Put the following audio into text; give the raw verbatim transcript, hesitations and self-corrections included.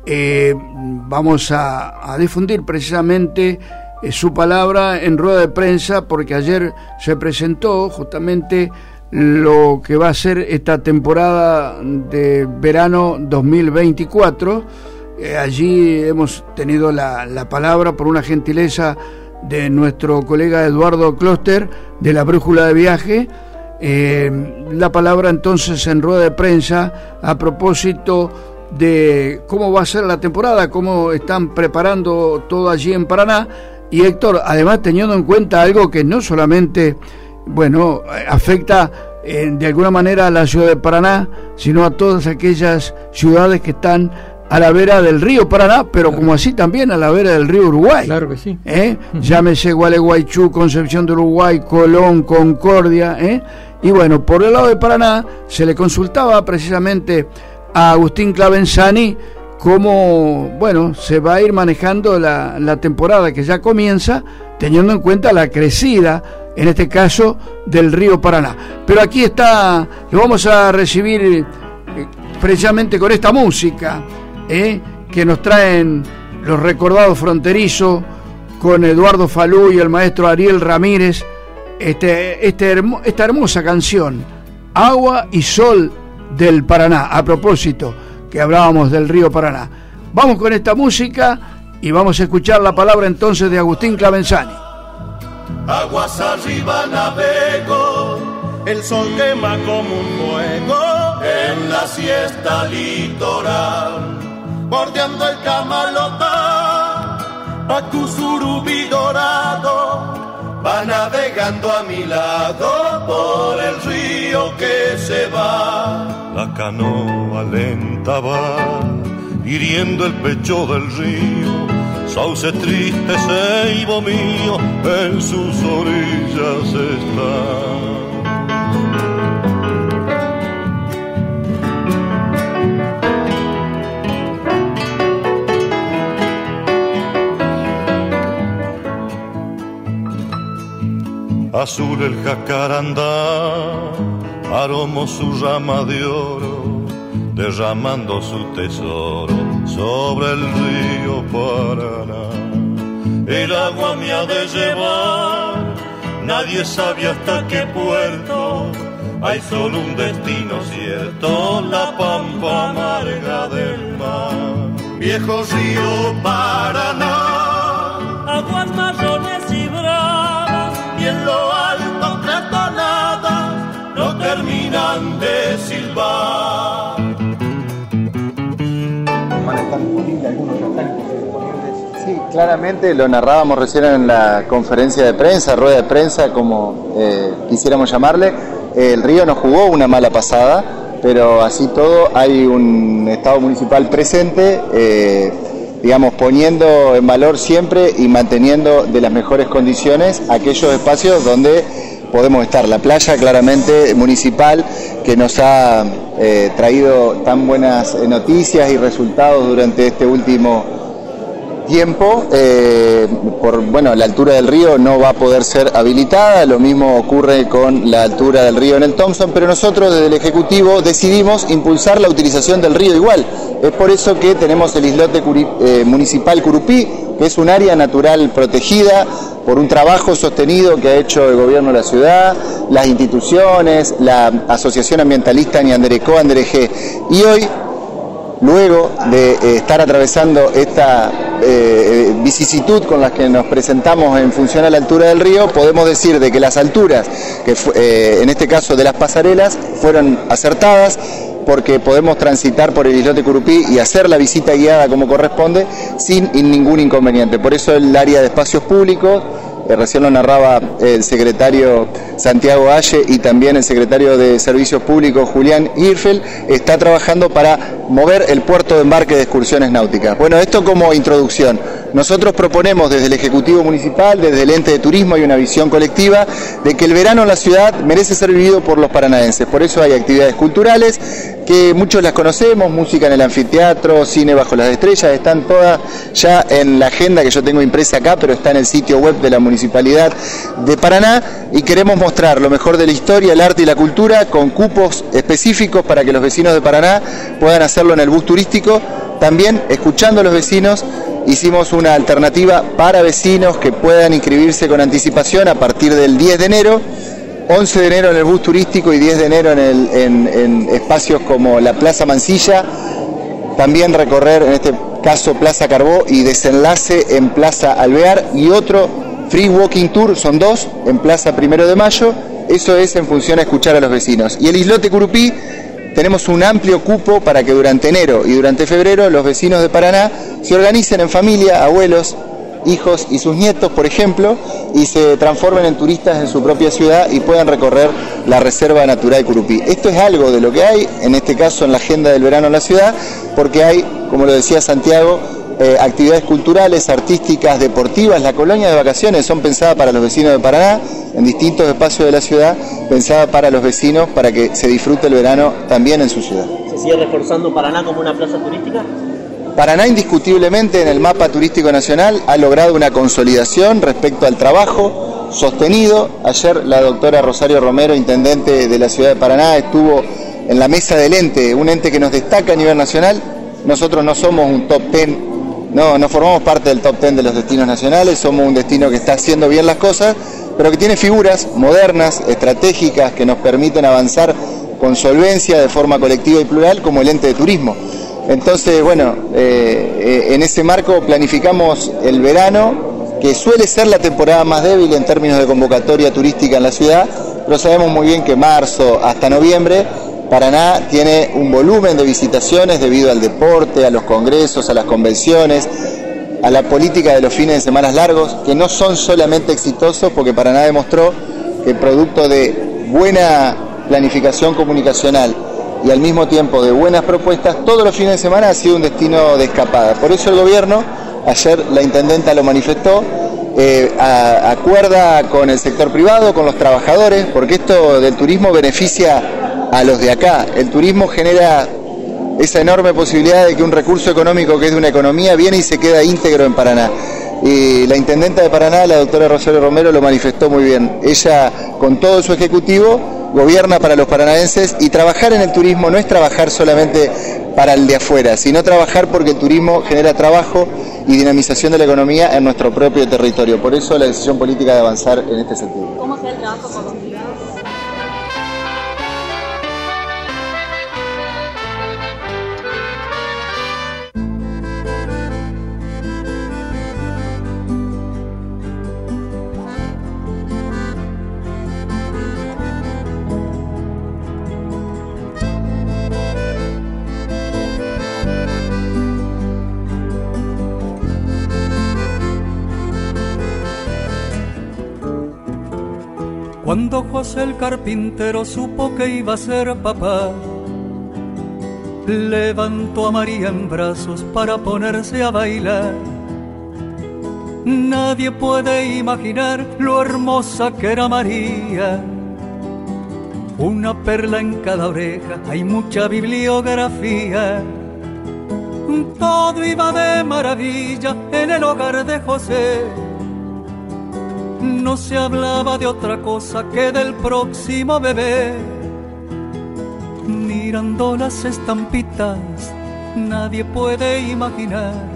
eh, vamos a, a difundir precisamente eh, su palabra en rueda de prensa, porque ayer se presentó justamente lo que va a ser esta temporada de verano dos mil veinticuatro. Eh, allí hemos tenido la, la palabra por una gentileza de nuestro colega Eduardo Kloster de la Brújula de Viaje. Eh, la palabra entonces en rueda de prensa a propósito de cómo va a ser la temporada, cómo están preparando todo allí en Paraná. Y Héctor, además teniendo en cuenta algo que no solamente, bueno, afecta eh, de alguna manera a la ciudad de Paraná, sino a todas aquellas ciudades que están a la vera del río Paraná, pero claro, como así también a la vera del río Uruguay. Claro que sí. ¿Eh? Uh-huh. Llámese Gualeguaychú, Concepción de Uruguay, Colón, Concordia, ¿eh? Y bueno, por el lado de Paraná se le consultaba precisamente a Agustín Clavenzani cómo, bueno, se va a ir manejando la, la temporada que ya comienza, teniendo en cuenta la crecida, en este caso, del río Paraná. Pero aquí está, lo vamos a recibir eh, precisamente con esta música, ¿eh? que nos traen los recordados fronterizos con Eduardo Falú y el maestro Ariel Ramírez, este, este hermo, esta hermosa canción, Agua y Sol del Paraná, a propósito que hablábamos del río Paraná. Vamos con esta música y vamos a escuchar la palabra entonces de Agustín Clavenzani. Aguas arriba navego, el sol quema como un fuego en la siesta litoral, bordeando el Camalotá, Pacuzurubí dorado, va navegando a mi lado por el río que se va. La canoa lenta va, hiriendo el pecho del río, sauce triste ceibo mío, en sus orillas está. Azul el jacarandá, aromó su rama de oro, derramando su tesoro sobre el río Paraná. El agua me ha de llevar, nadie sabe hasta qué puerto, hay solo un destino cierto, la pampa amarga del mar. Viejo río Paraná, aguas marrones y bravas, y en lo alto tres tonadas no terminan de silbar. ¿Van a estar disponibles? ¿Algunos ya están disponibles? Sí, claramente lo narrábamos recién en la conferencia de prensa, rueda de prensa, como eh, quisiéramos llamarle. El río nos jugó una mala pasada, pero así todo hay un Estado municipal presente, eh, digamos, poniendo en valor siempre y manteniendo de las mejores condiciones aquellos espacios donde podemos estar. La playa claramente municipal, que nos ha eh, traído tan buenas noticias y resultados durante este último tiempo, eh, por bueno, la altura del río no va a poder ser habilitada, lo mismo ocurre con la altura del río en el Thompson, pero nosotros desde el Ejecutivo decidimos impulsar la utilización del río igual. Es por eso que tenemos el islote Curi, eh, municipal Curupí, que es un área natural protegida por un trabajo sostenido que ha hecho el gobierno de la ciudad, las instituciones, la Asociación Ambientalista Ñanderecó Anderejé. Y hoy, luego de eh, estar atravesando esta eh, vicisitud con las que nos presentamos en función a la altura del río, podemos decir de que las alturas, que eh, en este caso de las pasarelas, fueron acertadas, porque podemos transitar por el islote Curupí y hacer la visita guiada como corresponde sin ningún inconveniente. Por eso el área de espacios públicos, eh, recién lo narraba el secretario Santiago Aye y también el secretario de Servicios Públicos Julián Hirfeld, está trabajando para mover el puerto de embarque de excursiones náuticas. Bueno, esto como introducción. Nosotros proponemos desde el Ejecutivo Municipal, desde el Ente de Turismo, hay una visión colectiva de que el verano en la ciudad merece ser vivido por los paranaenses. Por eso hay actividades culturales que muchos las conocemos, música en el anfiteatro, cine bajo las estrellas, están todas ya en la agenda que yo tengo impresa acá, pero está en el sitio web de la Municipalidad de Paraná, y queremos mostrar lo mejor de la historia, el arte y la cultura con cupos específicos para que los vecinos de Paraná puedan hacerlo en el bus turístico, También, escuchando a los vecinos, hicimos una alternativa para vecinos que puedan inscribirse con anticipación a partir del diez de enero, once de enero en el bus turístico y diez de enero en, el, en, en espacios como la Plaza Mansilla, también recorrer en este caso Plaza Carbó y desenlace en Plaza Alvear, y otro free walking tour, son dos, en Plaza Primero de Mayo. Eso es en función a escuchar a los vecinos. Y el Islote Curupí, tenemos un amplio cupo para que durante enero y durante febrero los vecinos de Paraná se organicen en familia, abuelos, hijos y sus nietos, por ejemplo, y se transformen en turistas en su propia ciudad y puedan recorrer la Reserva Natural Curupí. Esto es algo de lo que hay, en este caso en la agenda del verano en la ciudad, porque hay, como lo decía Santiago, eh, actividades culturales, artísticas, deportivas. La colonia de vacaciones son pensadas para los vecinos de Paraná, en distintos espacios de la ciudad, pensadas para los vecinos, para que se disfrute el verano también en su ciudad. ¿Se sigue reforzando Paraná como una plaza turística? Paraná indiscutiblemente en el mapa turístico nacional ha logrado una consolidación respecto al trabajo sostenido. Ayer la doctora Rosario Romero, intendente de la ciudad de Paraná, estuvo en la mesa del ente, un ente que nos destaca a nivel nacional. Nosotros no somos un top ten, no, no formamos parte del top ten de los destinos nacionales, somos un destino que está haciendo bien las cosas, pero que tiene figuras modernas, estratégicas, que nos permiten avanzar con solvencia de forma colectiva y plural, como el ente de turismo. Entonces, bueno, eh, en ese marco planificamos el verano, que suele ser la temporada más débil en términos de convocatoria turística en la ciudad, pero sabemos muy bien que marzo hasta noviembre, Paraná tiene un volumen de visitaciones debido al deporte, a los congresos, a las convenciones, a la política de los fines de semana largos, que no son solamente exitosos, porque Paraná demostró que producto de buena planificación comunicacional y al mismo tiempo de buenas propuestas, todos los fines de semana ha sido un destino de escapada. Por eso el gobierno, ayer la intendenta lo manifestó, eh, a, acuerda con el sector privado, con los trabajadores, porque esto del turismo beneficia a los de acá. El turismo genera esa enorme posibilidad de que un recurso económico que es de una economía viene y se queda íntegro en Paraná. Y la intendenta de Paraná, la doctora Rosario Romero, lo manifestó muy bien. Ella, con todo su ejecutivo, gobierna para los paranaenses, y trabajar en el turismo no es trabajar solamente para el de afuera, sino trabajar porque el turismo genera trabajo y dinamización de la economía en nuestro propio territorio. Por eso la decisión política de avanzar en este sentido. ¿Cómo sea el trabajo con los privados? Cuando José el carpintero supo que iba a ser papá, levantó a María en brazos para ponerse a bailar. Nadie puede imaginar lo hermosa que era María. Una perla en cada oreja, hay mucha bibliografía. Todo iba de maravilla en el hogar de José. No se hablaba de otra cosa que del próximo bebé. Mirando las estampitas, nadie puede imaginar